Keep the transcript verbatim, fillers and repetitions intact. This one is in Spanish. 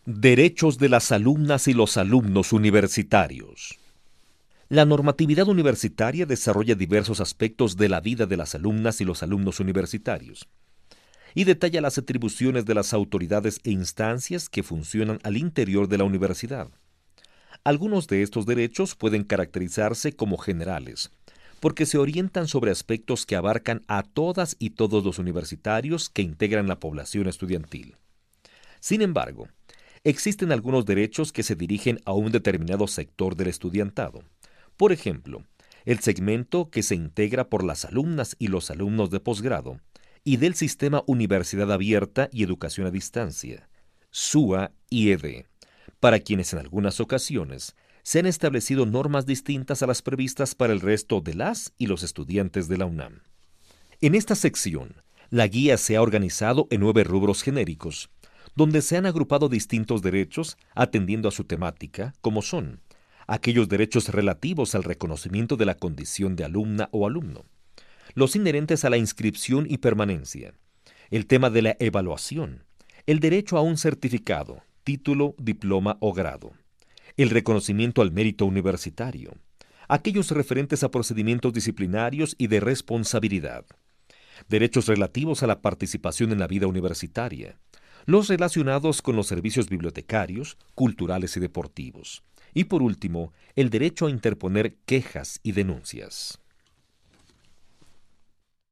Derechos de las alumnas y los alumnos universitarios. La normatividad universitaria desarrolla diversos aspectos de la vida de las alumnas y los alumnos universitarios y detalla las atribuciones de las autoridades e instancias que funcionan al interior de la universidad. Algunos de estos derechos pueden caracterizarse como generales, porque se orientan sobre aspectos que abarcan a todas y todos los universitarios que integran la población estudiantil. Sin embargo, existen algunos derechos que se dirigen a un determinado sector del estudiantado. Por ejemplo, el segmento que se integra por las alumnas y los alumnos de posgrado y del sistema Universidad Abierta y Educación a Distancia, S U A y E D, para quienes en algunas ocasiones se han establecido normas distintas a las previstas para el resto de las y los estudiantes de la UNAM. En esta sección, la guía se ha organizado en nueve rubros genéricos, donde se han agrupado distintos derechos atendiendo a su temática, como son aquellos derechos relativos al reconocimiento de la condición de alumna o alumno, los inherentes a la inscripción y permanencia, el tema de la evaluación, el derecho a un certificado, título, diploma o grado, el reconocimiento al mérito universitario, aquellos referentes a procedimientos disciplinarios y de responsabilidad, derechos relativos a la participación en la vida universitaria, los relacionados con los servicios bibliotecarios, culturales y deportivos, y por último, el derecho a interponer quejas y denuncias.